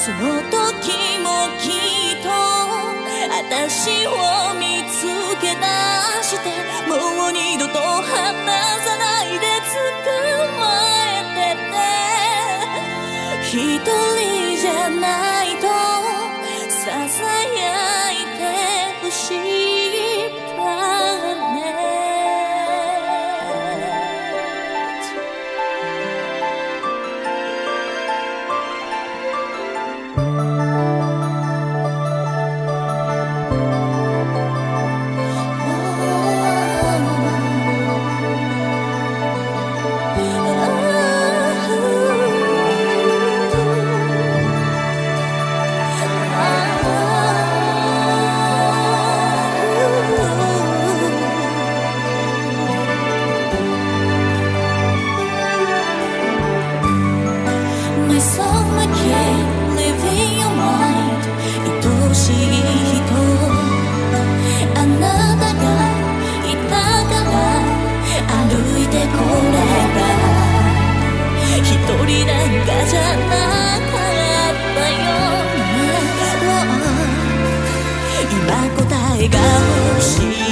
その時もきっと私を見つけ出して、もう二度と離さないで捕まえてて、一人じゃないと囁いてほしいプラネット。My soul, my king, live in your mind. 愛しい人、あなたがいたから歩いてこれた。一人なんかじゃなかったよね。今答えが欲しい。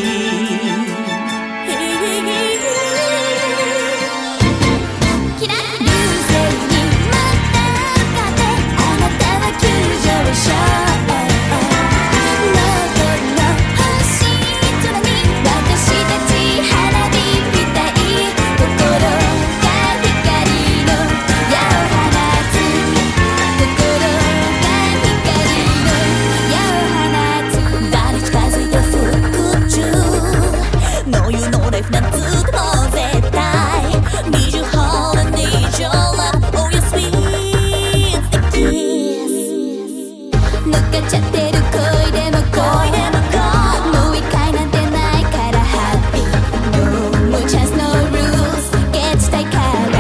ちゃってる恋でももう一回なんてないからハッピー No chance no rules ゲッチたいから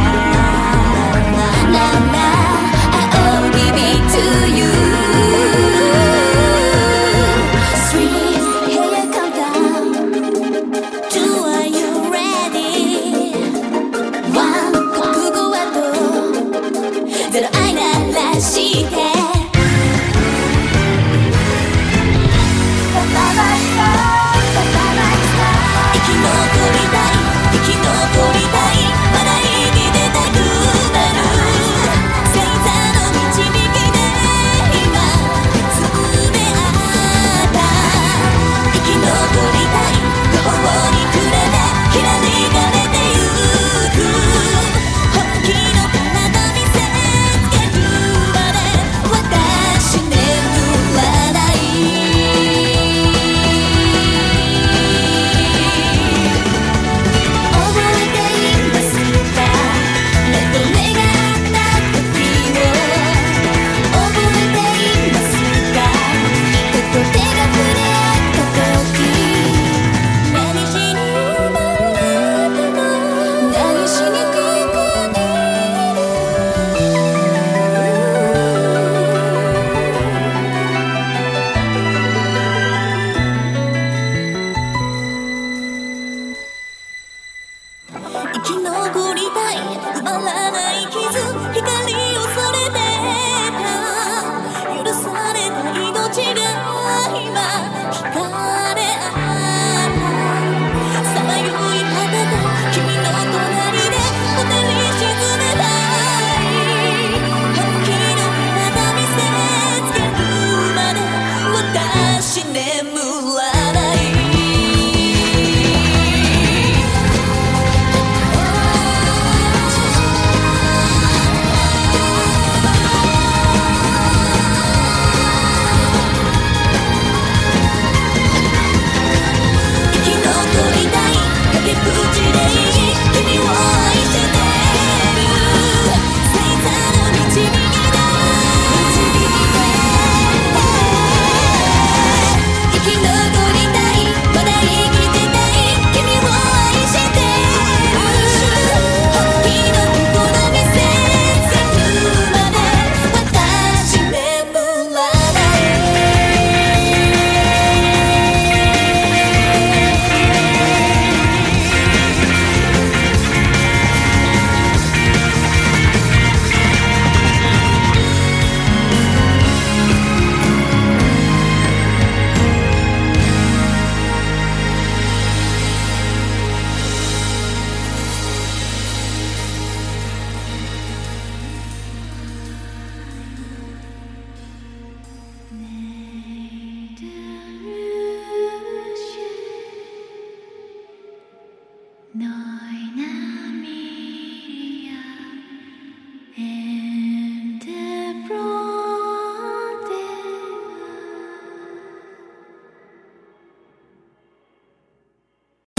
なんだ I'll give it to you Three here come down Two are you ready One 覚悟はどうゼロ愛ならして